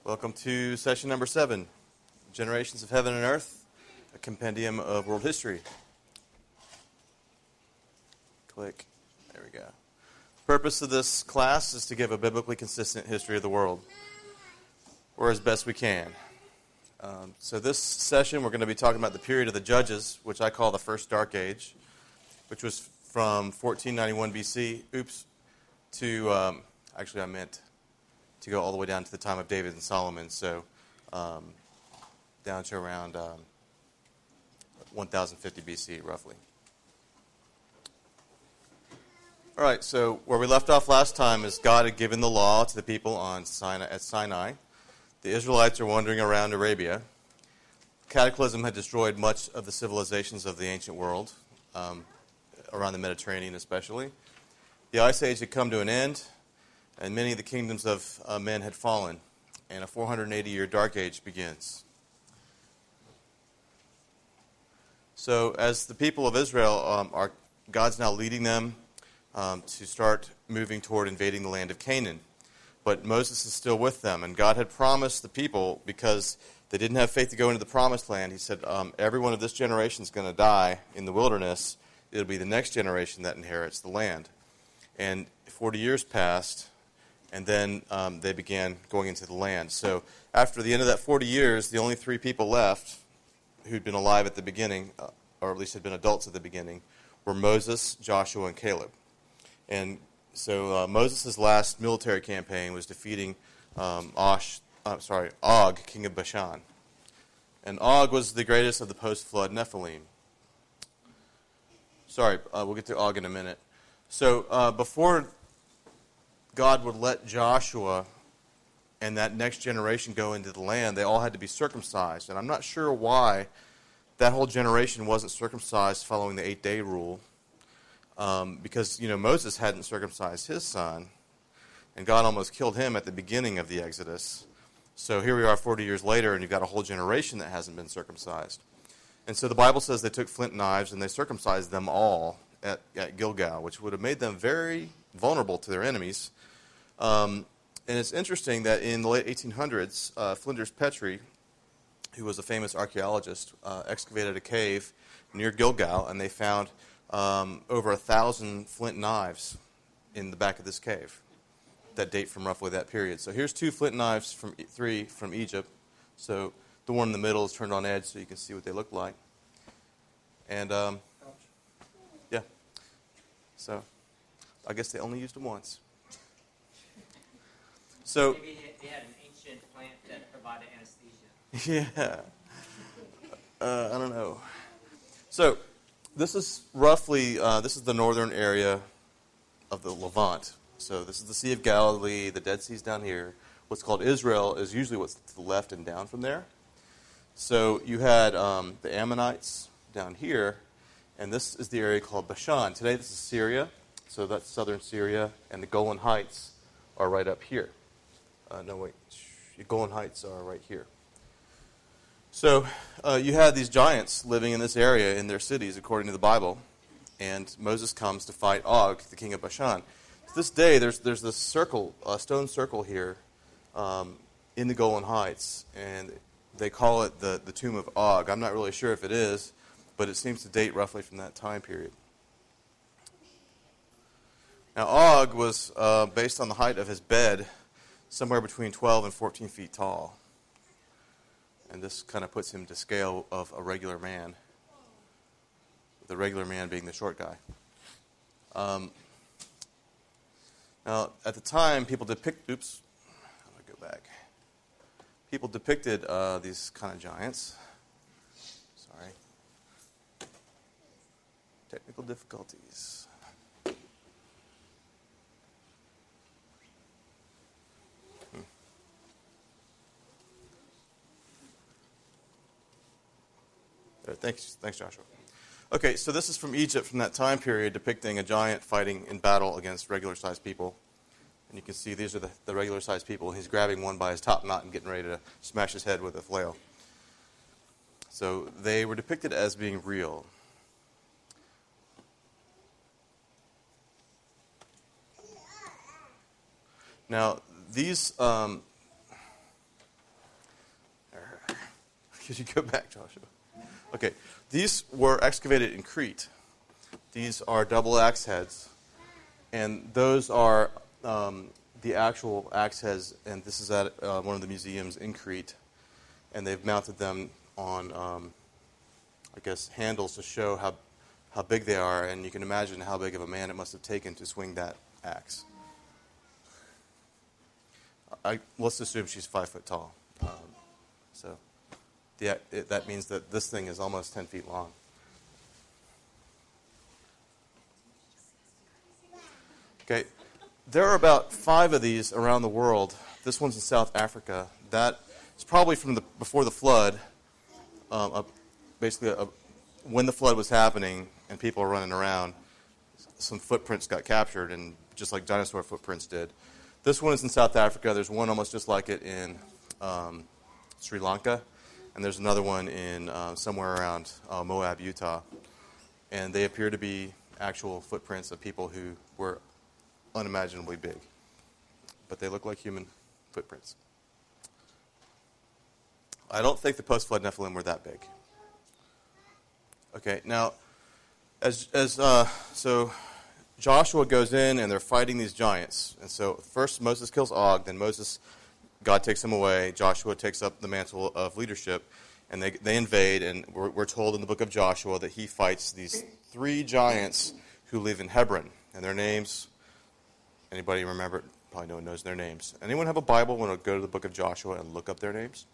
Welcome to session number 7, Generations of Heaven and Earth, a compendium of world history. Click. There we go. The purpose of this class is to give a biblically consistent history of the world, or as best we can. So this session, we're going to be talking about the period of the Judges, which I call the First Dark Age, which was from 1491 BC, to, actually I meant to go all the way down to the time of David and Solomon, so down to around 1050 BC, roughly. All right, so where we left off last time is God had given the law to the people at Sinai. The Israelites are wandering around Arabia. Cataclysm had destroyed much of the civilizations of the ancient world, around the Mediterranean especially. The Ice Age had come to an end, and many of the kingdoms of men had fallen, and a 480-year dark age begins. So as the people of Israel, God's now leading them to start moving toward invading the land of Canaan. But Moses is still with them, and God had promised the people, because they didn't have faith to go into the promised land, he said, everyone of this generation is going to die in the wilderness. It'll be the next generation that inherits the land. And 40 years passed, and then they began going into the land. So after the end of that 40 years, the only 3 people left who'd been alive at the beginning, or at least had been adults at the beginning, were Moses, Joshua, and Caleb. And so Moses' last military campaign was defeating Og, king of Bashan. And Og was the greatest of the post-flood Nephilim. Sorry, we'll get to Og in a minute. So before God would let Joshua and that next generation go into the land, they all had to be circumcised. And I'm not sure why that whole generation wasn't circumcised following the 8-day rule. Because, Moses hadn't circumcised his son, and God almost killed him at the beginning of the Exodus. So here we are 40 years later, and you've got a whole generation that hasn't been circumcised. And so the Bible says they took flint knives and they circumcised them all at Gilgal, which would have made them very vulnerable to their enemies. And it's interesting that in the late 1800s, Flinders Petrie, who was a famous archaeologist, excavated a cave near Gilgal, and they found over 1,000 flint knives in the back of this cave that date from roughly that period. So here's 2 flint knives, 3 from Egypt. So the one in the middle is turned on edge so you can see what they look like. And, yeah. So I guess they only used them once. So maybe they had an ancient plant that provided anesthesia. Yeah. I don't know. So this is roughly, this is the northern area of the Levant. So this is the Sea of Galilee, the Dead Sea's down here. What's called Israel is usually what's to the left and down from there. So you had the Ammonites down here, and this is the area called Bashan. Today this is Syria, so that's southern Syria, and the Golan Heights are right up here. The Golan Heights are right here. So you had these giants living in this area in their cities, according to the Bible, and Moses comes to fight Og, the king of Bashan. To this day, there's this circle, a stone circle here in the Golan Heights, and they call it the tomb of Og. I'm not really sure if it is, but it seems to date roughly from that time period. Now, Og was, based on the height of his bed, somewhere between 12 and 14 feet tall. And this kind of puts him to scale of a regular man, the regular man being the short guy. Now, at the time, people depicted these kind of giants. Sorry. Technical difficulties. Thanks, Joshua. Okay, so this is from Egypt from that time period, depicting a giant fighting in battle against regular-sized people. And you can see these are the regular-sized people. He's grabbing one by his top knot and getting ready to smash his head with a flail. So they were depicted as being real. Now, these Could you go back, Joshua? Okay, these were excavated in Crete. These are double axe heads, and those are the actual axe heads, and this is at one of the museums in Crete, and they've mounted them on, I guess, handles to show how big they are, and you can imagine how big of a man it must have taken to swing that axe. Let's assume she's 5 foot tall. So that means that this thing is almost 10 feet long. Okay, there are about 5 of these around the world. This one's in South Africa. That is probably from before the flood. Basically, when the flood was happening and people were running around, some footprints got captured, and just like dinosaur footprints did. This one is in South Africa. There's one almost just like it in Sri Lanka, and there's another one in somewhere around Moab, Utah. And they appear to be actual footprints of people who were unimaginably big, but they look like human footprints. I don't think the post-flood Nephilim were that big. Okay, now, so Joshua goes in and they're fighting these giants. And so first Moses kills Og, then God takes him away. Joshua takes up the mantle of leadership, and they invade. And we're told in the book of Joshua that he fights these 3 giants who live in Hebron. And their names, anybody remember? Probably no one knows their names. Anyone have a Bible want to go to the book of Joshua and look up their names?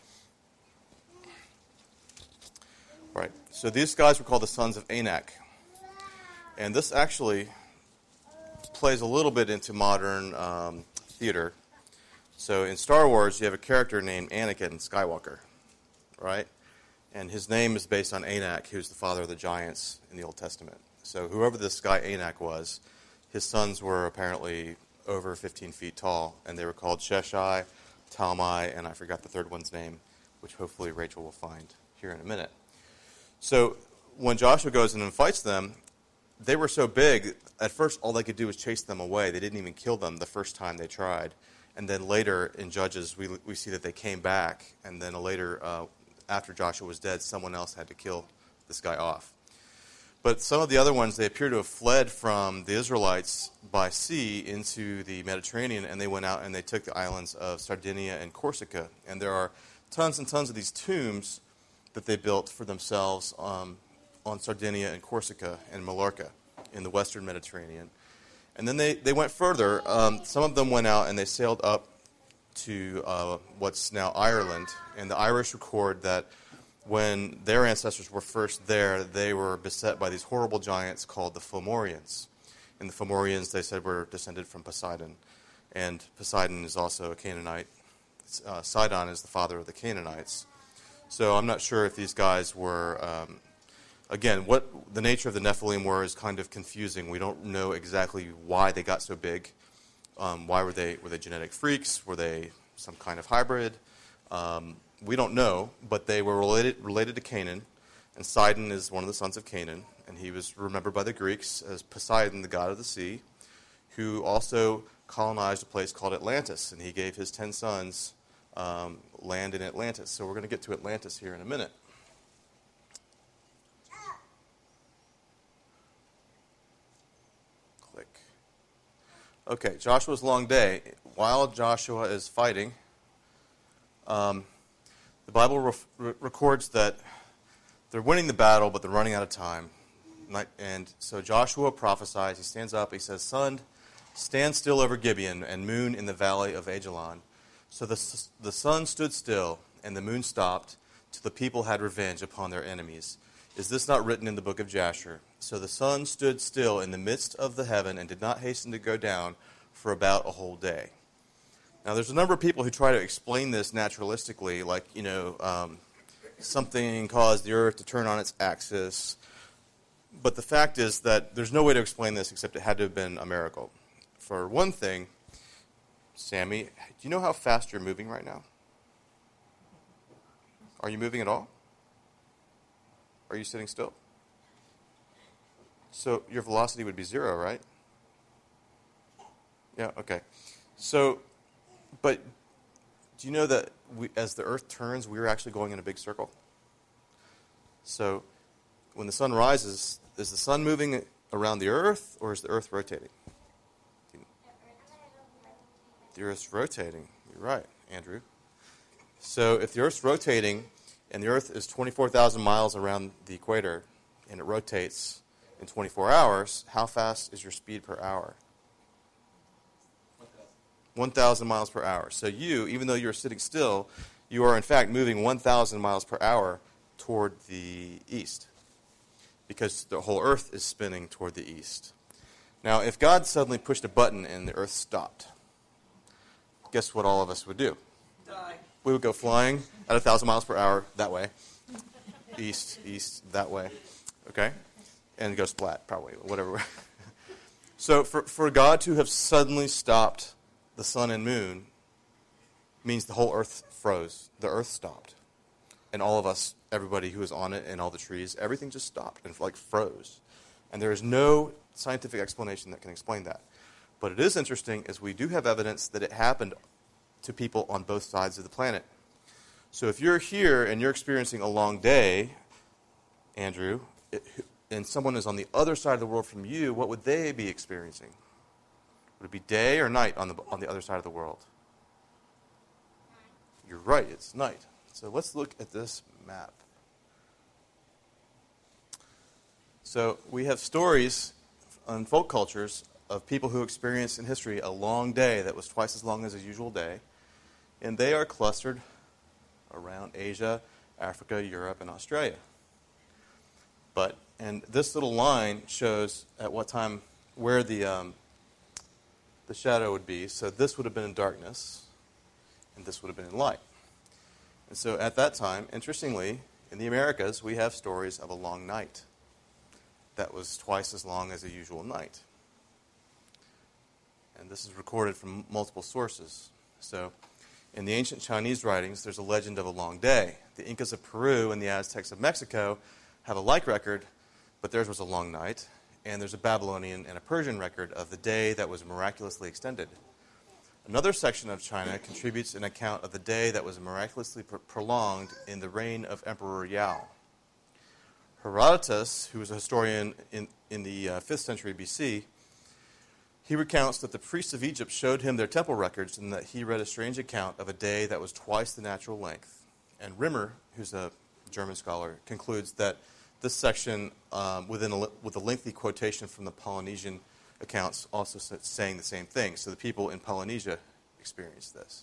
All right, so these guys were called the sons of Anak. And this actually plays a little bit into modern theater. So in Star Wars, you have a character named Anakin Skywalker, right? And his name is based on Anak, who's the father of the giants in the Old Testament. So whoever this guy Anak was, his sons were apparently over 15 feet tall, and they were called Sheshai, Talmai, and I forgot the third one's name, which hopefully Rachel will find here in a minute. So when Joshua goes in and fights them, they were so big, at first all they could do was chase them away. They didn't even kill them the first time they tried. And then later in Judges, we see that they came back, and then later, after Joshua was dead, someone else had to kill this guy off. But some of the other ones, they appear to have fled from the Israelites by sea into the Mediterranean, and they went out and they took the islands of Sardinia and Corsica. And there are tons and tons of these tombs that they built for themselves on Sardinia and Corsica and Mallorca in the western Mediterranean. And then they went further. Some of them went out and they sailed up to what's now Ireland. And the Irish record that when their ancestors were first there, they were beset by these horrible giants called the Fomorians. And the Fomorians, they said, were descended from Poseidon. And Poseidon is also a Canaanite. Sidon is the father of the Canaanites. So I'm not sure if these guys were, again, what the nature of the Nephilim were is kind of confusing. We don't know exactly why they got so big. Why were they genetic freaks? Were they some kind of hybrid? We don't know, but they were related to Canaan, and Sidon is one of the sons of Canaan, and he was remembered by the Greeks as Poseidon, the god of the sea, who also colonized a place called Atlantis, and he gave his 10 sons land in Atlantis. So we're going to get to Atlantis here in a minute. Click. Okay, Joshua's long day. While Joshua is fighting, the Bible records that they're winning the battle, but they're running out of time. And so Joshua prophesies. He stands up. He says, "Sun, stand still over Gibeon, and moon in the valley of Ajalon." So the sun stood still, and the moon stopped, till the people had revenge upon their enemies. Is this not written in the book of Jasher? So the sun stood still in the midst of the heaven, and did not hasten to go down for about a whole day. Now, there's a number of people who try to explain this naturalistically, like, something caused the earth to turn on its axis. But the fact is that there's no way to explain this except it had to have been a miracle. For one thing, Sammy, do you know how fast you're moving right now? Are you moving at all? Are you sitting still? So your velocity would be 0, right? Yeah, okay. So, but do you know that as the Earth turns, we're actually going in a big circle? So when the sun rises, is the sun moving around the Earth, or is the Earth rotating? The Earth's rotating. You're right, Andrew. So if the Earth's rotating, and the Earth is 24,000 miles around the equator, and it rotates in 24 hours, how fast is your speed per hour? 1,000 miles per hour. So you, even though you're sitting still, you are in fact moving 1,000 miles per hour toward the east, because the whole Earth is spinning toward the east. Now, if God suddenly pushed a button and the Earth stopped, guess what all of us would do? Die. We would go flying at 1,000 miles per hour that way, east, that way, okay? And go splat, probably, whatever. So for God to have suddenly stopped the sun and moon means the whole Earth froze. The Earth stopped. And all of us, everybody who was on it and all the trees, everything just stopped and froze. And there is no scientific explanation that can explain that. But it is interesting, as we do have evidence that it happened to people on both sides of the planet. So if you're here and you're experiencing a long day, Andrew, and someone is on the other side of the world from you, what would they be experiencing? Would it be day or night on the other side of the world? You're right, it's night. So let's look at this map. So we have stories in folk cultures of people who experienced in history a long day that was twice as long as a usual day. And they are clustered around Asia, Africa, Europe, and Australia. And this little line shows at what time, where the shadow would be. So this would have been in darkness, and this would have been in light. And so at that time, interestingly, in the Americas, we have stories of a long night that was twice as long as a usual night. And this is recorded from multiple sources. So in the ancient Chinese writings, there's a legend of a long day. The Incas of Peru and the Aztecs of Mexico have a like record, but theirs was a long night. And there's a Babylonian and a Persian record of the day that was miraculously extended. Another section of China contributes an account of the day that was miraculously prolonged in the reign of Emperor Yao. Herodotus, who was a historian in the 5th century BC, he recounts that the priests of Egypt showed him their temple records and that he read a strange account of a day that was twice the natural length. And Rimmer, who's a German scholar, concludes that this section, with a lengthy quotation from the Polynesian accounts, also saying the same thing. So the people in Polynesia experienced this.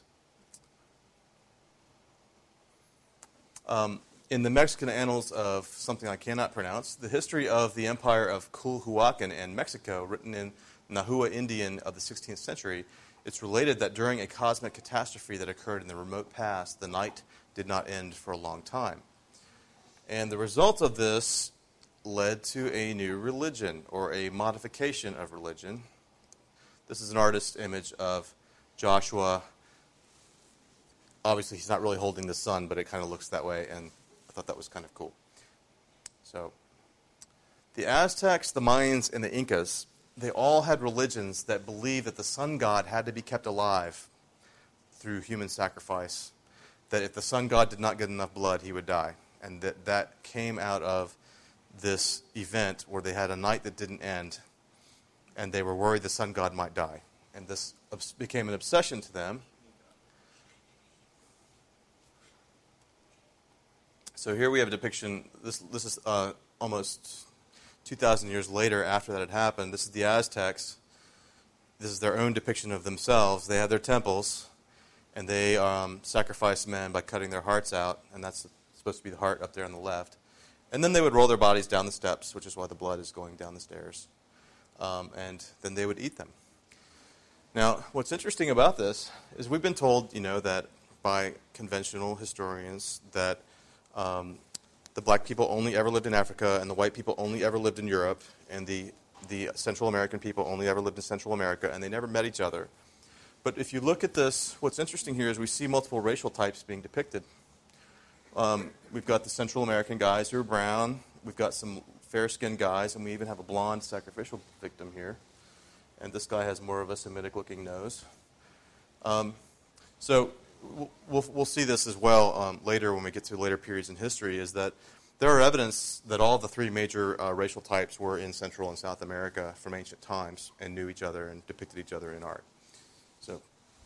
In the Mexican annals of something I cannot pronounce, the history of the empire of Culhuacan in Mexico, written in Nahua Indian of the 16th century, it's related that during a cosmic catastrophe that occurred in the remote past, the night did not end for a long time. And the result of this led to a new religion, or a modification of religion. This is an artist's image of Joshua. Obviously, he's not really holding the sun, but it kind of looks that way, and I thought that was kind of cool. So, the Aztecs, the Mayans, and the Incas, they all had religions that believed that the sun god had to be kept alive through human sacrifice, that if the sun god did not get enough blood, he would die. And that came out of this event where they had a night that didn't end, and they were worried the sun god might die. And this became an obsession to them. So here we have a depiction. This is almost 2,000 years later after that had happened. This is the Aztecs. This is their own depiction of themselves. They had their temples, and they sacrificed men by cutting their hearts out, and that's supposed to be the heart up there on the left. And then they would roll their bodies down the steps, which is why the blood is going down the stairs. And then they would eat them. Now, what's interesting about this is we've been told, that by conventional historians that the black people only ever lived in Africa, and the white people only ever lived in Europe, and the Central American people only ever lived in Central America, and they never met each other. But if you look at this, what's interesting here is we see multiple racial types being depicted. We've got the Central American guys who are brown. We've got some fair-skinned guys, and we even have a blonde sacrificial victim here. And this guy has more of a Semitic-looking nose. So we'll see this as well later when we get to later periods in history, is that there are evidence that all the three major racial types were in Central and South America from ancient times and knew each other and depicted each other in art. So,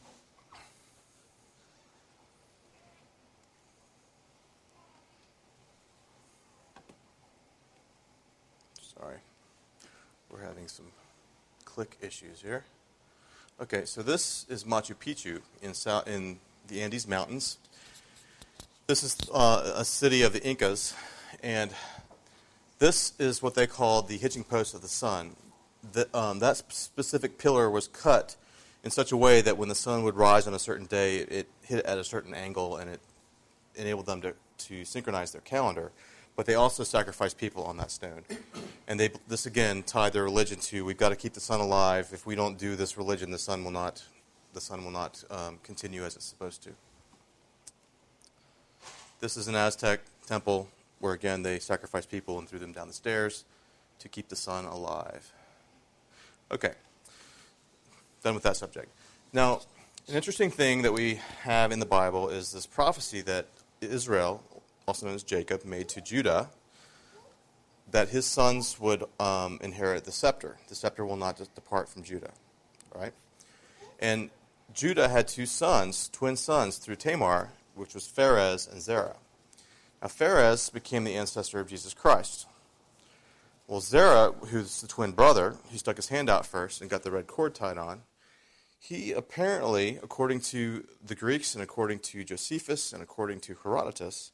sorry, we're having some click issues here. Okay, so this is Machu Picchu in the Andes Mountains. This is a city of the Incas, and this is what they call the hitching post of the sun. That specific pillar was cut in such a way that when the sun would rise on a certain day, it hit at a certain angle, and it enabled them to synchronize their calendar. But they also sacrificed people on that stone. And this again tied their religion to, we've got to keep the sun alive. If we don't do this religion, the sun will not continue as it's supposed to. This is an Aztec temple where, again, they sacrificed people and threw them down the stairs to keep the sun alive. Okay, done with that subject. Now, an interesting thing that we have in the Bible is this prophecy that Israel, also known as Jacob, made to Judah, that his sons would inherit the scepter. The scepter will not just depart from Judah, right? And Judah had two sons, twin sons, through Tamar, which was Pharez and Zerah. Now, Pharez became the ancestor of Jesus Christ. Well, Zerah, who's the twin brother, who stuck his hand out first and got the red cord tied on, he apparently, according to the Greeks and according to Josephus and according to Herodotus,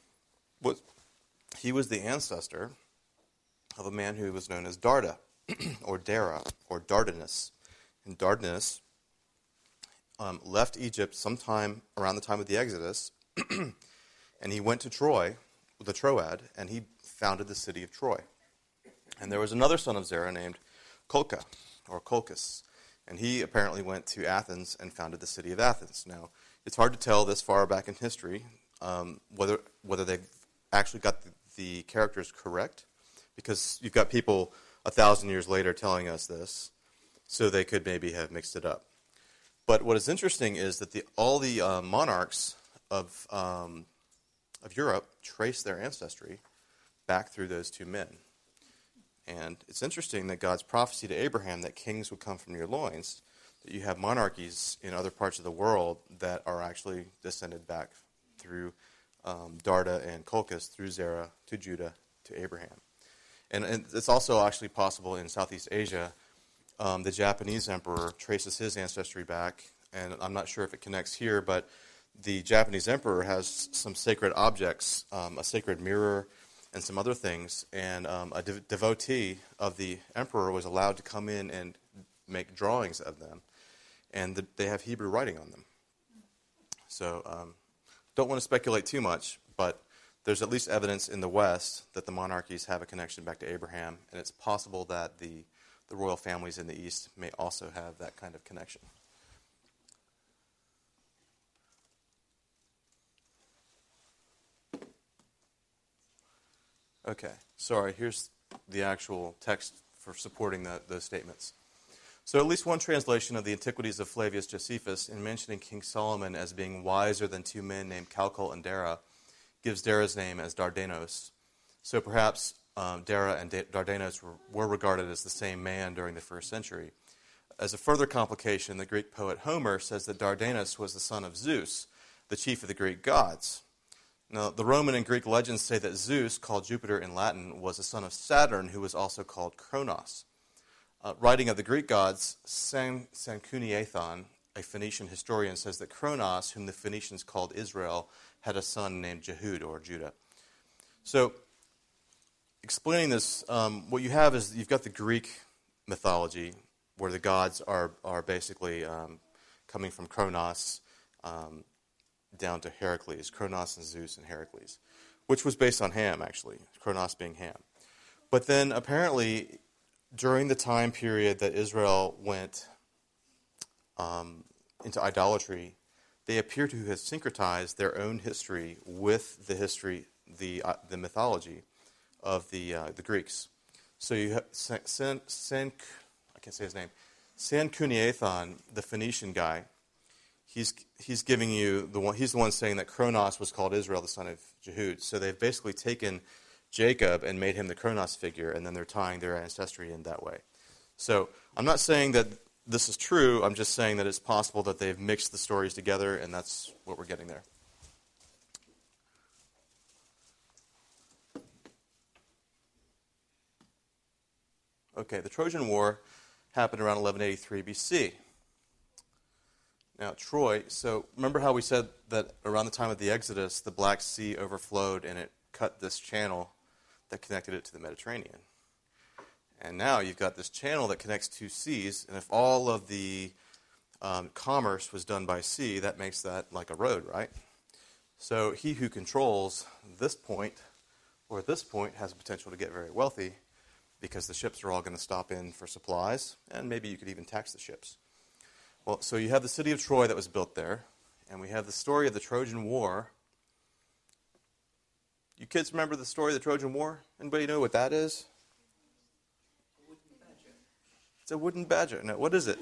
he was the ancestor of a man who was known as Darda, or Dara, or Dardanus. And Dardanus left Egypt sometime around the time of the Exodus, and he went to Troy, the Troad, and he founded the city of Troy. And there was another son of Zerah named Colca, or Colchis, and he apparently went to Athens and founded the city of Athens. Now, it's hard to tell this far back in history whether they actually got the characters correct, because you've got people 1,000 years later telling us this, so they could maybe have mixed it up. But what is interesting is that all the monarchs of Europe trace their ancestry back through those two men. And it's interesting that God's prophecy to Abraham that kings would come from your loins, that you have monarchies in other parts of the world that are actually descended back through Darda and Colchis, through Zerah to Judah to Abraham. And it's also actually possible in Southeast Asia. The Japanese emperor traces his ancestry back, and I'm not sure if it connects here, but the Japanese emperor has some sacred objects, a sacred mirror, and some other things, and a devotee of the emperor was allowed to come in and make drawings of them, and they have Hebrew writing on them. So don't want to speculate too much, but there's at least evidence in the West that the monarchies have a connection back to Abraham, and it's possible that the royal families in the East may also have that kind of connection. Okay, sorry, here's the actual text for supporting those statements. So at least one translation of the Antiquities of Flavius Josephus, in mentioning King Solomon as being wiser than two men named Calcol and Dara, gives Dara's name as Dardanos. So perhaps Dara and Dardanos were regarded as the same man during the first century. As a further complication, the Greek poet Homer says that Dardanus was the son of Zeus, the chief of the Greek gods. Now, the Roman and Greek legends say that Zeus, called Jupiter in Latin, was a son of Saturn, who was also called Kronos. Writing of the Greek gods, Sanchuniathon, a Phoenician historian, says that Kronos, whom the Phoenicians called Israel, had a son named Jehud, or Judah. So, explaining this, what you have is you've got the Greek mythology, where the gods are basically coming from Kronos down to Heracles, Kronos and Zeus and Heracles, which was based on Ham, actually, Kronos being Ham. But then apparently, during the time period that Israel went into idolatry, they appear to have syncretized their own history with the history, the mythology of the Greeks. So you have I can't say his name, Sanchuniathon, the Phoenician guy. he's giving you the one. He's the one saying that Kronos was called Israel, the son of Jehud. So they've basically taken Jacob and made him the Kronos figure, and then they're tying their ancestry in that way. So I'm not saying that this is true. I'm just saying that it's possible that they've mixed the stories together, and that's what we're getting there. Okay, the Trojan War happened around 1183 BC. Now, Troy, so remember how we said that around the time of the Exodus, the Black Sea overflowed and it cut this channel that connected it to the Mediterranean. And now you've got this channel that connects two seas, and if all of the commerce was done by sea, that makes that like a road, right? So he who controls this point, or at this point, has the potential to get very wealthy because the ships are all going to stop in for supplies, and maybe you could even tax the ships. Well, so you have the city of Troy that was built there, and we have the story of the Trojan War. You kids remember the story of the Trojan War? Anybody know what that is? It's a wooden badger. No, what is it?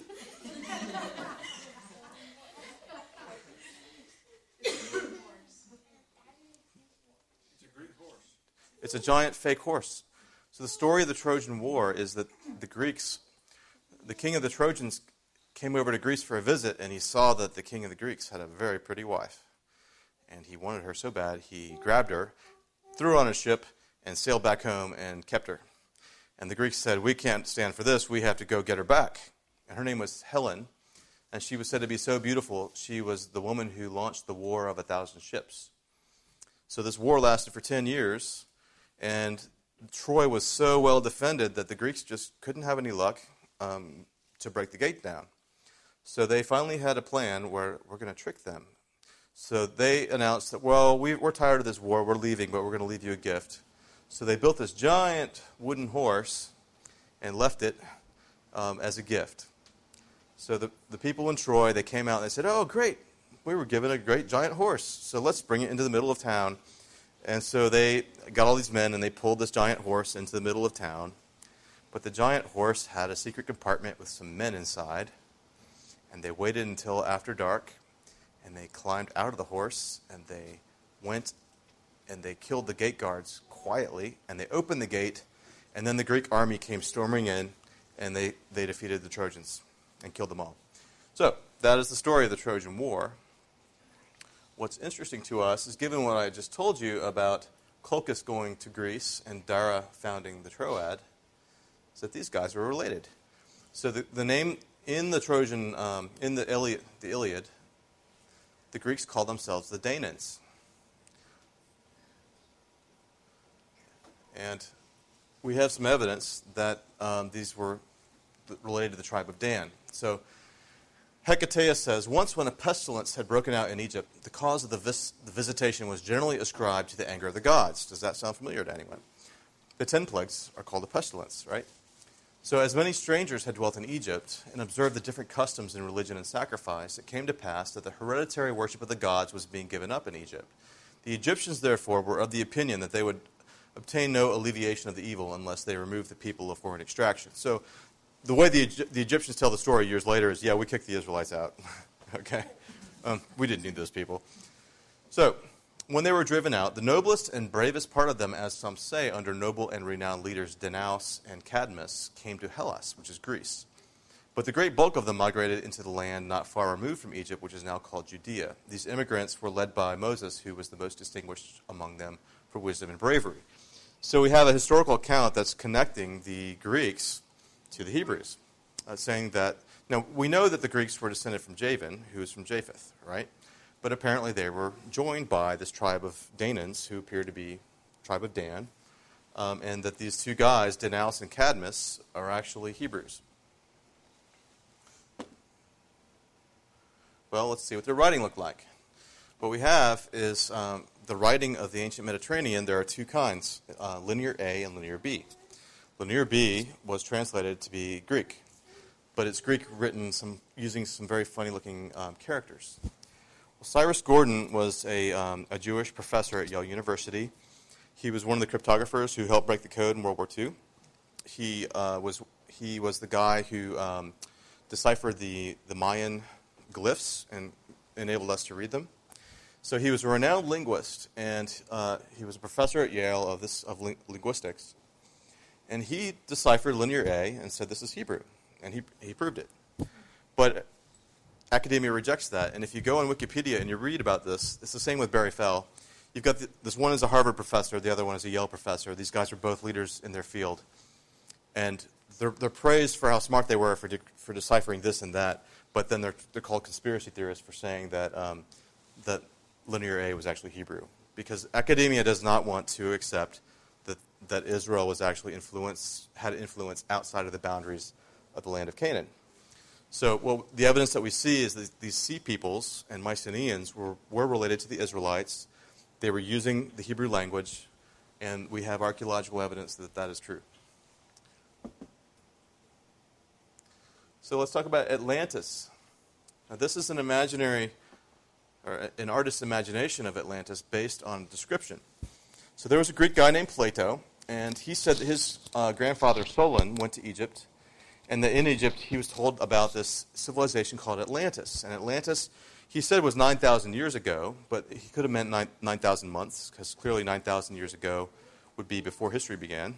It's a Greek horse. It's a giant fake horse. So the story of the Trojan War is that the Greeks, the king of the Trojans, came over to Greece for a visit, and he saw that the king of the Greeks had a very pretty wife. And he wanted her so bad, he grabbed her, threw her on a ship, and sailed back home and kept her. And the Greeks said, we can't stand for this, we have to go get her back. And her name was Helen, and she was said to be so beautiful, she was the woman who launched the War of 1,000 Ships. So this war lasted for 10 years, and Troy was so well defended that the Greeks just couldn't have any luck to break the gate down. So they finally had a plan where we're going to trick them. So they announced that, well, we're tired of this war, we're leaving, but we're going to leave you a gift. So they built this giant wooden horse and left it as a gift. So the people in Troy, they came out and they said, oh, great, we were given a great giant horse, so let's bring it into the middle of town. And so they got all these men and they pulled this giant horse into the middle of town. But the giant horse had a secret compartment with some men inside. And they waited until after dark, and they climbed out of the horse, and they went and they killed the gate guards quietly, and they opened the gate, and then the Greek army came storming in, and they defeated the Trojans and killed them all. So that is the story of the Trojan War. What's interesting to us is, given what I just told you about Colchis going to Greece and Dara founding the Troad, is that these guys were related. So the name in the Trojan, in the Iliad, the Greeks called themselves the Danaans. And we have some evidence that these were related to the tribe of Dan. So Hecataeus says, once when a pestilence had broken out in Egypt, the cause of the visitation was generally ascribed to the anger of the gods. Does that sound familiar to anyone? The 10 plagues are called a pestilence, right? So as many strangers had dwelt in Egypt and observed the different customs in religion and sacrifice, it came to pass that the hereditary worship of the gods was being given up in Egypt. The Egyptians, therefore, were of the opinion that they would obtain no alleviation of the evil unless they removed the people of foreign extraction. So the way the Egyptians tell the story years later is, yeah, we kicked the Israelites out. Okay? We didn't need those people. So when they were driven out, the noblest and bravest part of them, as some say, under noble and renowned leaders Danaus and Cadmus, came to Hellas, which is Greece. But the great bulk of them migrated into the land not far removed from Egypt, which is now called Judea. These immigrants were led by Moses, who was the most distinguished among them for wisdom and bravery. So we have a historical account that's connecting the Greeks to the Hebrews, saying that, now we know that the Greeks were descended from Javan, who is from Japheth, right? But apparently they were joined by this tribe of Danaans, who appear to be tribe of Dan, and that these two guys, Danaus and Cadmus, are actually Hebrews. Well, let's see what their writing looked like. What we have is the writing of the ancient Mediterranean. There are two kinds, Linear A and Linear B. Linear B was translated to be Greek, but it's Greek written using some very funny-looking characters. Well, Cyrus Gordon was a Jewish professor at Yale University. He was one of the cryptographers who helped break the code in World War II. He was the guy who deciphered the Mayan glyphs and enabled us to read them. So he was a renowned linguist, and he was a professor at Yale of linguistics. And he deciphered Linear A and said this is Hebrew, and he proved it. But academia rejects that, and if you go on Wikipedia and you read about this, it's the same with Barry Fell. You've got this one is a Harvard professor, the other one is a Yale professor. These guys are both leaders in their field. And they're praised for how smart they were for deciphering this and that, but then they're called conspiracy theorists for saying that that Linear A was actually Hebrew. Because academia does not want to accept that Israel was actually had influence outside of the boundaries of the land of Canaan. So the evidence that we see is that these sea peoples and Mycenaeans were related to the Israelites. They were using the Hebrew language, and we have archaeological evidence that that is true. So let's talk about Atlantis. Now, this is an artist's imagination of Atlantis based on description. So there was a Greek guy named Plato, and he said that his grandfather Solon went to Egypt, and that in Egypt he was told about this civilization called Atlantis. And Atlantis, he said, was 9,000 years ago, but he could have meant 9,000 months, because clearly 9,000 years ago would be before history began.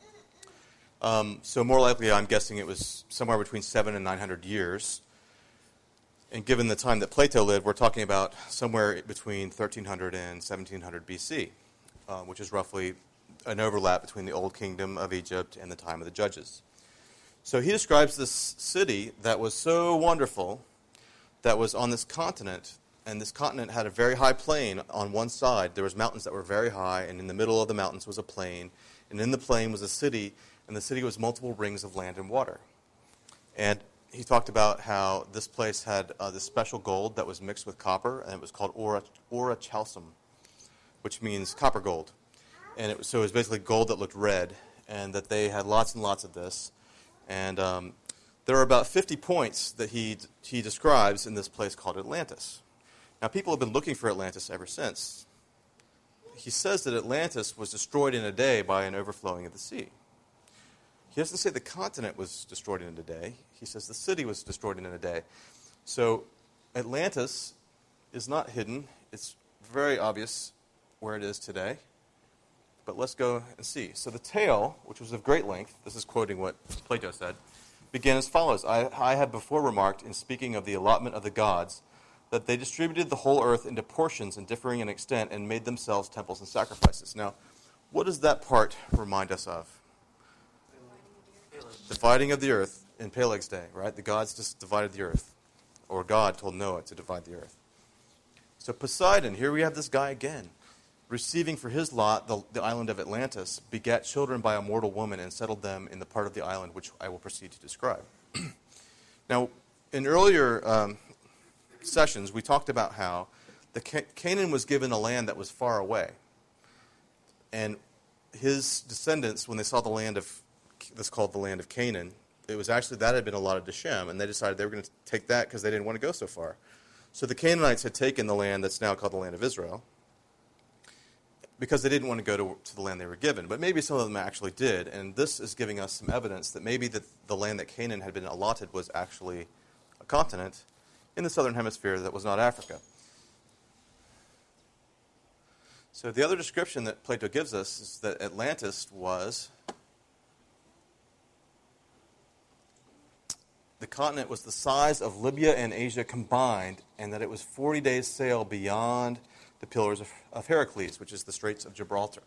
So more likely, I'm guessing it was somewhere between 700 and 900 years. And given the time that Plato lived, we're talking about somewhere between 1300 and 1700 BC, which is roughly an overlap between the Old Kingdom of Egypt and the time of the Judges. So he describes this city that was so wonderful that was on this continent, and this continent had a very high plain on one side. There was mountains that were very high, and in the middle of the mountains was a plain, and in the plain was a city, and the city was multiple rings of land and water. And he talked about how this place had this special gold that was mixed with copper, and it was called aura chalcum, which means copper gold. And it was basically gold that looked red, and that they had lots and lots of this. And there are about 50 points that he describes in this place called Atlantis. Now, people have been looking for Atlantis ever since. He says that Atlantis was destroyed in a day by an overflowing of the sea. He doesn't say the continent was destroyed in a day. He says the city was destroyed in a day. So Atlantis is not hidden. It's very obvious where it is today. But let's go and see. So the tale, which was of great length, this is quoting what Plato said, began as follows. I had before remarked, in speaking of the allotment of the gods, that they distributed the whole earth into portions and differing in extent and made themselves temples and sacrifices. Now, what does that part remind us of? Dividing of the earth in Peleg's day, right? The gods just divided the earth. Or God told Noah to divide the earth. So Poseidon, here we have this guy again, receiving for his lot the island of Atlantis, begat children by a mortal woman and settled them in the part of the island which I will proceed to describe. Now, in earlier sessions, we talked about how Canaan was given a land that was far away. And his descendants, when they saw the land that's called the land of Canaan, it was actually, that had been allotted to Shem, and they decided they were going to take that because they didn't want to go so far. So the Canaanites had taken the land that's now called the land of Israel because they didn't want to go to the land they were given. But maybe some of them actually did, and this is giving us some evidence that maybe the land that Canaan had been allotted was actually a continent in the southern hemisphere that was not Africa. So the other description that Plato gives us is that Atlantis was, the continent was the size of Libya and Asia combined, and that it was 40 days' sail beyond the Pillars of Heracles, which is the Straits of Gibraltar.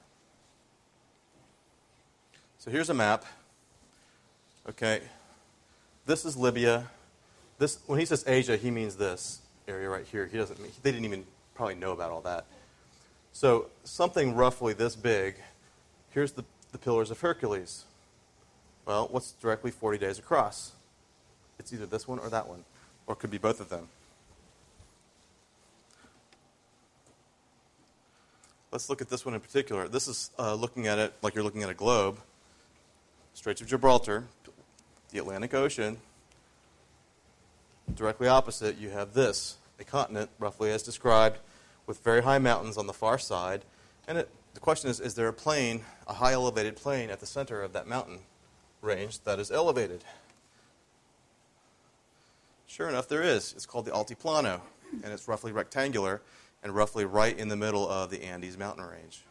So here's a map. Okay, this is Libya. When he says Asia, he means this area right here. They didn't even probably know about all that. So something roughly this big. Here's the Pillars of Hercules. Well, what's directly 40 days across? It's either this one or that one, or it could be both of them. Let's look at this one in particular. This is looking at it like you're looking at a globe. Straits of Gibraltar, the Atlantic Ocean. Directly opposite, you have this, a continent, roughly as described, with very high mountains on the far side. And the question is there a plain, a high elevated plain at the center of that mountain range that is elevated? Sure enough, there is. It's called the Altiplano. and it's roughly rectangular and roughly right in the middle of the Andes mountain range.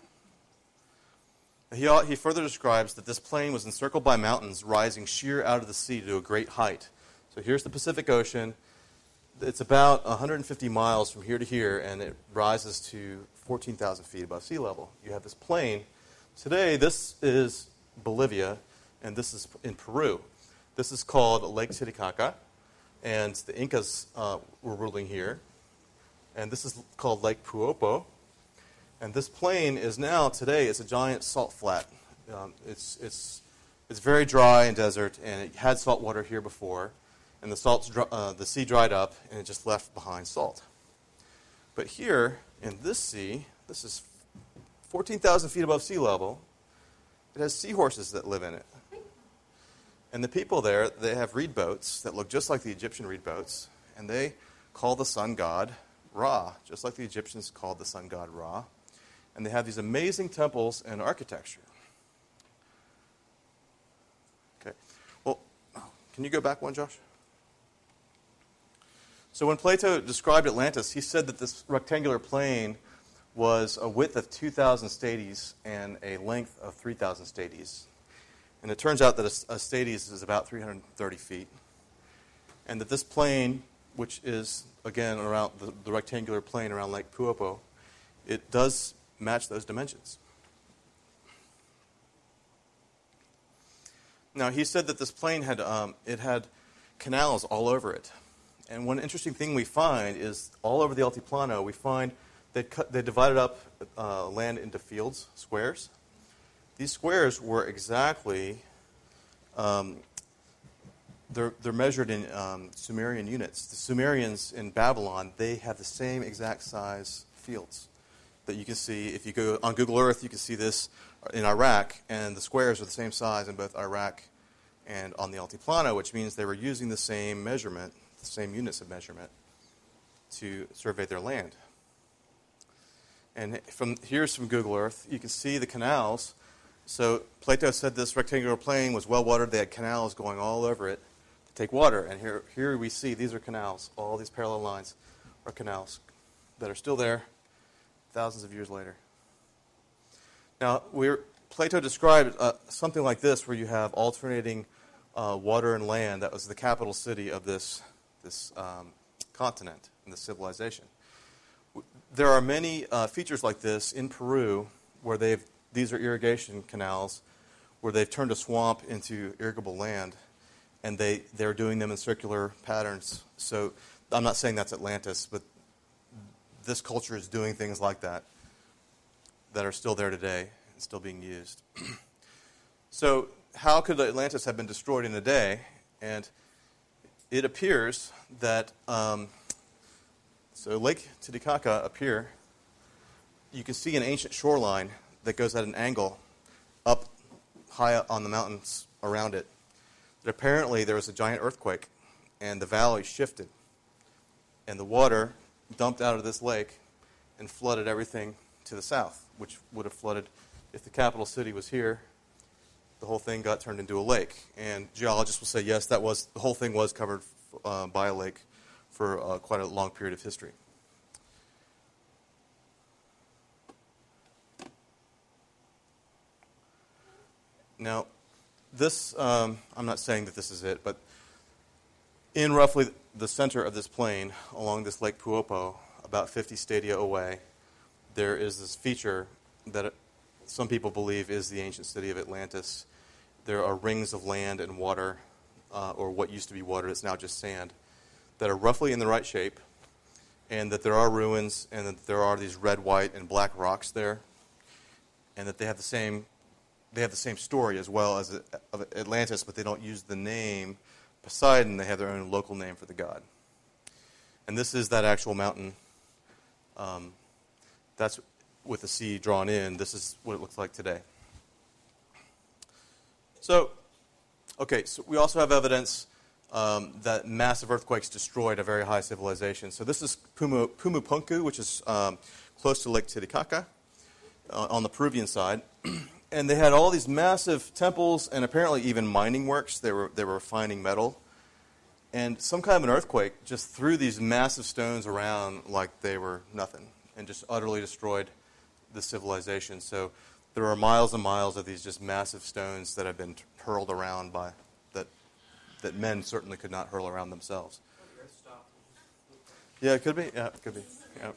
He further describes that this plain was encircled by mountains rising sheer out of the sea to a great height. So here's the Pacific Ocean. It's about 150 miles from here to here, and it rises to 14,000 feet above sea level. You have this plain. Today, this is Bolivia, and this is in Peru. This is called Lake Titicaca, and the Incas were ruling here. And this is called Lake Puopo. And this plain is now, today, it's a giant salt flat. It's very dry and desert, and it had salt water here before. And the sea dried up, and it just left behind salt. But here, in this sea, this is 14,000 feet above sea level. It has seahorses that live in it. And the people there, they have reed boats that look just like the Egyptian reed boats, and they call the sun god Ra, just like the Egyptians called the sun god Ra. And they have these amazing temples and architecture. Okay. Well, can you go back one, Josh? So when Plato described Atlantis, he said that this rectangular plain was a width of 2,000 stadies and a length of 3,000 stadies. And it turns out that a stadies is about 330 feet. And that this plain, which is, again, around the rectangular plain around Lake Puopo, it does match those dimensions. Now, he said that this plain had canals all over it. And one interesting thing we find is all over the Altiplano, we find they divided up land into fields, squares. These squares were exactly, they're measured in Sumerian units. The Sumerians in Babylon, they have the same exact size fields that you can see. If you go on Google Earth, you can see this in Iraq, and the squares are the same size in both Iraq and on the Altiplano, which means they were using the same measurement, the same units of measurement to survey their land. And here's from Google Earth. You can see the canals. So Plato said this rectangular plain was well watered. They had canals going all over it to take water. And here we see these are canals. All these parallel lines are canals that are still there thousands of years later. Now, Plato described something like this, where you have alternating water and land. That was the capital city of this continent and this civilization. There are many features like this in Peru where these are irrigation canals where they've turned a swamp into irrigable land, and they're doing them in circular patterns. So I'm not saying that's Atlantis, but this culture is doing things like that are still there today and still being used. So how could Atlantis have been destroyed in a day? And it appears that, so Lake Titicaca up here, you can see an ancient shoreline that goes at an angle up high on the mountains around it. But apparently there was a giant earthquake, and the valley shifted, and the water dumped out of this lake and flooded everything to the south, which would have flooded, if the capital city was here, the whole thing got turned into a lake. And geologists will say, yes, the whole thing was covered by a lake for quite a long period of history. Now, this, I'm not saying that this is it, but in roughly the center of this plain, along this Lake Puopo, about 50 stadia away, there is this feature that some people believe is the ancient city of Atlantis. There are rings of land and water, or what used to be water, it's now just sand, that are roughly in the right shape, and that there are ruins, and that there are these red, white, and black rocks there, and that they have the same story as well as of Atlantis, but they don't use the name Poseidon. They have their own local name for the god. And this is that actual mountain. That's with the sea drawn in. This is what it looks like today. So we also have evidence that massive earthquakes destroyed a very high civilization. So this is Pumupunku, which is close to Lake Titicaca on the Peruvian side. And they had all these massive temples and apparently even mining works. They were refining metal. And some kind of an earthquake just threw these massive stones around like they were nothing and just utterly destroyed the civilization. So there are miles and miles of these just massive stones that have been hurled around by that men certainly could not hurl around themselves. Yeah, it could be. Yeah, it could be. Yeah.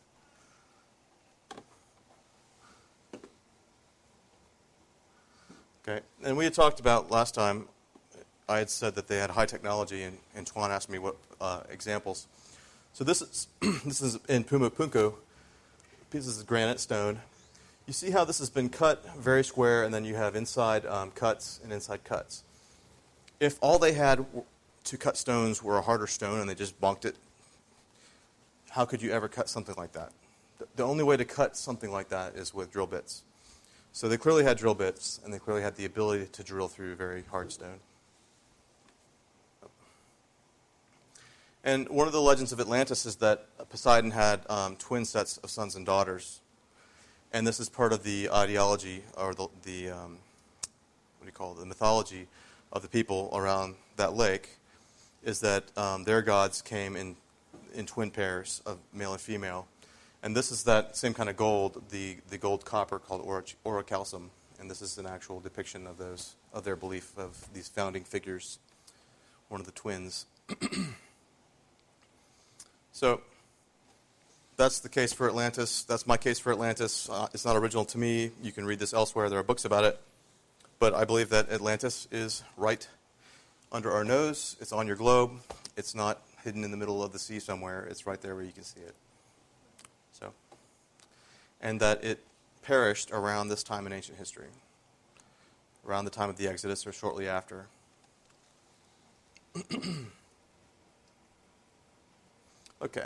Okay, and we had talked about last time, I had said that they had high technology, and Tuan asked me what examples. So this is this is in Puma Punku, pieces of granite stone. You see how this has been cut very square, and then you have inside cuts and inside cuts. If all they had to cut stones were a harder stone and they just bonked it, how could you ever cut something like that? The only way to cut something like that is with drill bits. So they clearly had drill bits, and they clearly had the ability to drill through very hard stone. And one of the legends of Atlantis is that Poseidon had twin sets of sons and daughters. And this is part of the ideology, or the what do you call it, the mythology of the people around that lake, is that their gods came in twin pairs of male and female. And this is that same kind of gold, the gold copper called orichalcum. And this is an actual depiction of their belief of these founding figures, one of the twins. So that's the case for Atlantis. That's my case for Atlantis. It's not original to me. You can read this elsewhere. There are books about it. But I believe that Atlantis is right under our nose. It's on your globe. It's not hidden in the middle of the sea somewhere. It's right there where you can see it. So, and that it perished around this time in ancient history, around the time of the Exodus or shortly after. Okay.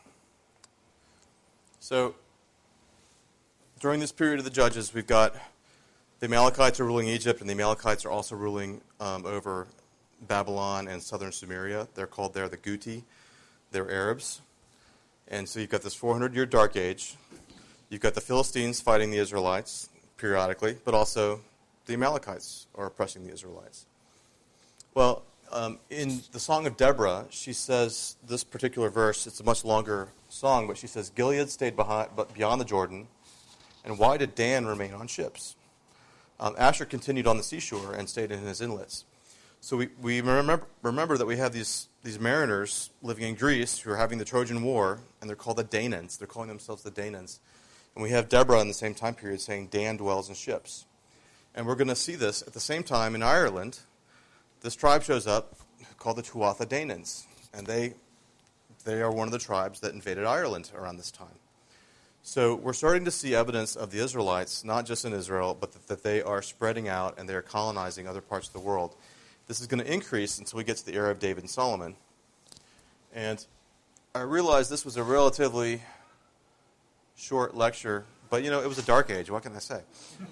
So, during this period of the Judges, we've got the Amalekites are ruling Egypt, and the Amalekites are also ruling over Babylon and southern Sumeria. They're called there the Guti. They're Arabs. And so you've got this 400-year dark age. You've got the Philistines fighting the Israelites periodically, but also the Amalekites are oppressing the Israelites. Well, in the Song of Deborah, she says this particular verse. It's a much longer song, but she says, Gilead stayed beyond the Jordan, and why did Dan remain on ships? Asher continued on the seashore and stayed in his inlets. So we remember that we have these mariners living in Greece who are having the Trojan War, and they're called the Danaans. They're calling themselves the Danaans. And we have Deborah in the same time period saying Dan dwells in ships. And we're going to see this at the same time in Ireland. This tribe shows up called the Tuatha Danaans, and they are one of the tribes that invaded Ireland around this time. So we're starting to see evidence of the Israelites, not just in Israel, but that they are spreading out and they are colonizing other parts of the world. This is going to increase until we get to the era of David and Solomon. And I realize this was a relatively short lecture, but, it was a dark age. What can I say?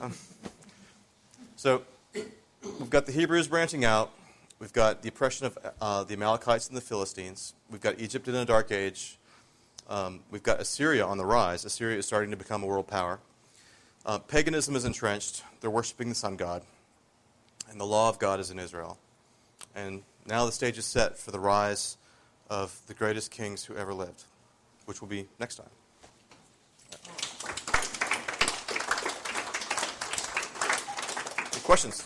So we've got the Hebrews branching out. We've got the oppression of the Amalekites and the Philistines. We've got Egypt in a dark age. We've got Assyria on the rise. Assyria is starting to become a world power. Paganism is entrenched. They're worshiping the sun god. And the law of God is in Israel. And now the stage is set for the rise of the greatest kings who ever lived, which will be next time. Any questions?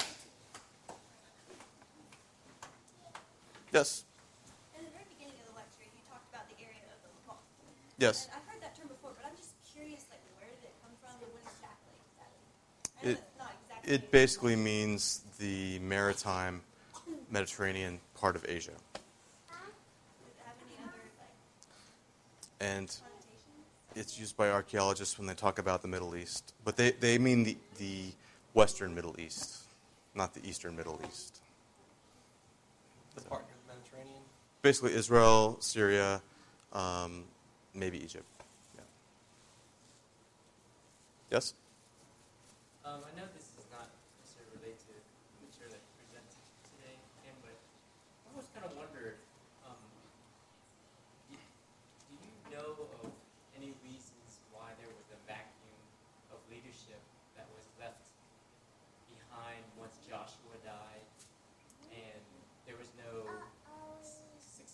Yes. In the very beginning of the lecture, you talked about the area of the Levant. Yes. And I've heard that term before, but I'm just curious, where did it come from and when exactly? It basically means the maritime Mediterranean part of Asia. Does it have any other, And connotations? it's used by archaeologists when they talk about the Middle East. But they mean the Western Middle East, not the Eastern Middle East. The part near the Mediterranean? Basically Israel, Syria, maybe Egypt. Yeah. Yes? I know this is not necessarily related to the material that you presented today, Kim, but I always kind of wondered, do you know of any reasons why there was a vacuum of leadership that was left behind once Joshua died, and there was no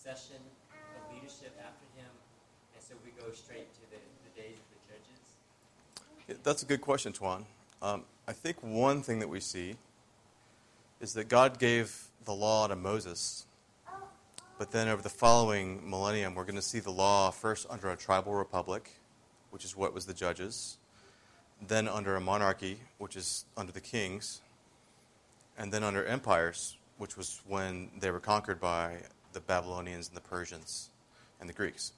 succession of leadership after him, and so we go straight to the days of the judges? That's a good question, Tuan. I think one thing that we see is that God gave the law to Moses, but then over the following millennium, we're going to see the law first under a tribal republic, which is what was the judges, then under a monarchy, which is under the kings, and then under empires, which was when they were conquered by the Babylonians and the Persians and the Greeks.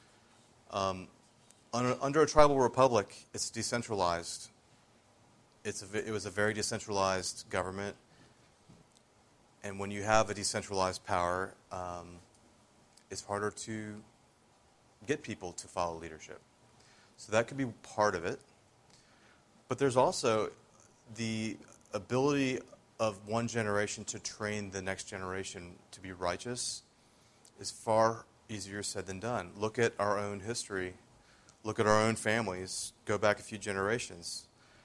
Under a tribal republic, it's decentralized. It was a very decentralized government. And when you have a decentralized power, it's harder to get people to follow leadership. So that could be part of it. But there's also the ability of one generation to train the next generation to be righteous is far easier said than done. Look at our own history. Look at our own families. Go back a few generations.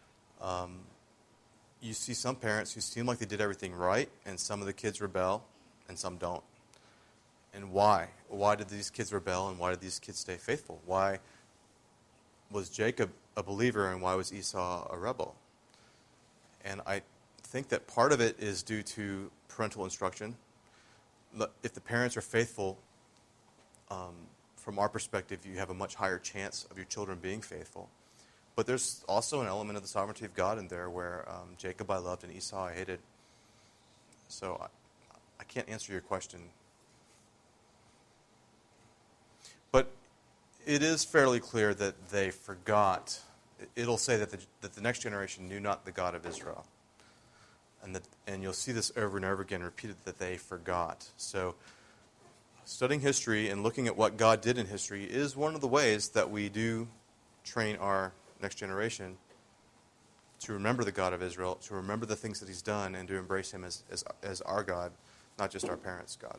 You see some parents who seem like they did everything right, and some of the kids rebel, and some don't. And why? Why did these kids rebel, and why did these kids stay faithful? Why was Jacob a believer, and why was Esau a rebel? And I think that part of it is due to parental instruction. If the parents are faithful, from our perspective, you have a much higher chance of your children being faithful. But there's also an element of the sovereignty of God in there where Jacob I loved and Esau I hated. So I can't answer your question. But it is fairly clear that they forgot. It'll say that the next generation knew not the God of Israel. And you'll see this over and over again repeated, that they forgot. So studying history and looking at what God did in history is one of the ways that we do train our next generation to remember the God of Israel, to remember the things that he's done, and to embrace him as our God, not just our parents' God.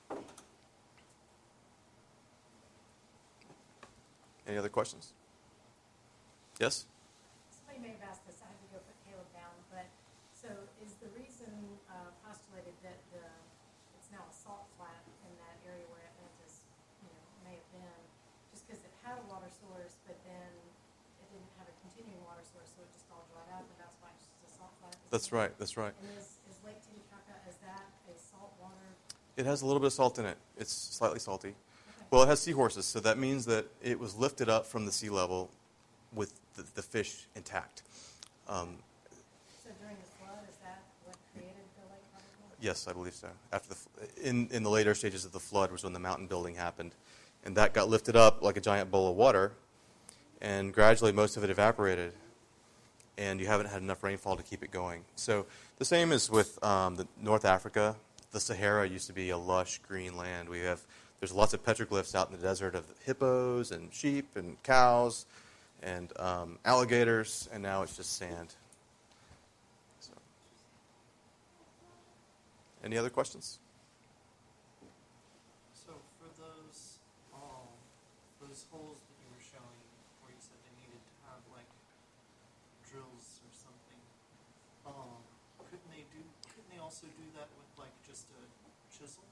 Any other questions? Yes? Somebody may have asked this. I had to go put Caleb down. But so is the reason postulated that it's now a salt flat in that area where Atlantis, may have been, just because it had a water source, but then it didn't have a continuing water source, so it just all dried up, and that's why it's just a salt flat? That's right. That's right. And is Lake Titicaca, is that a salt water? It has a little bit of salt in it. It's slightly salty. Okay. Well, it has seahorses, so that means that it was lifted up from the sea level with the fish intact. So during the flood, is that what created the lake? Probably? Yes, I believe so. After in the later stages of the flood was when the mountain building happened, and that got lifted up like a giant bowl of water, and gradually most of it evaporated, and you haven't had enough rainfall to keep it going. So the same is with the North Africa. The Sahara used to be a lush green land. There's lots of petroglyphs out in the desert of hippos and sheep and cows and alligators, and now it's just sand. So, any other questions? So for those holes that you were showing, where you said they needed to have like drills or something, couldn't they also do that with like just a chisel?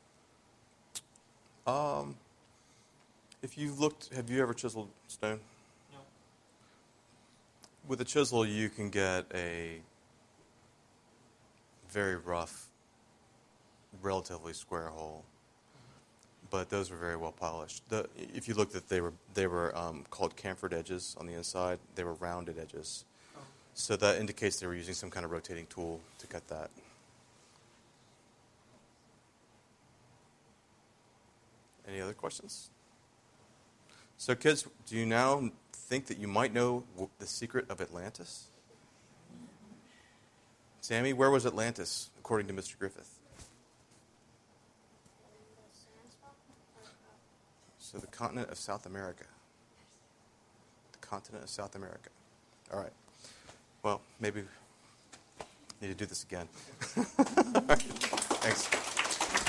If you've looked, have you ever chiseled stone? No. With a chisel, you can get a very rough, relatively square hole, but those were very well polished. If you looked at, they were called chamfered edges on the inside. They were rounded edges, so that indicates they were using some kind of rotating tool to cut that. Any other questions? So, kids, do you now think that you might know the secret of Atlantis? Sammy, where was Atlantis, according to Mr. Griffith? So the continent of South America. The continent of South America. All right. Well, maybe we need to do this again. All right. Thanks.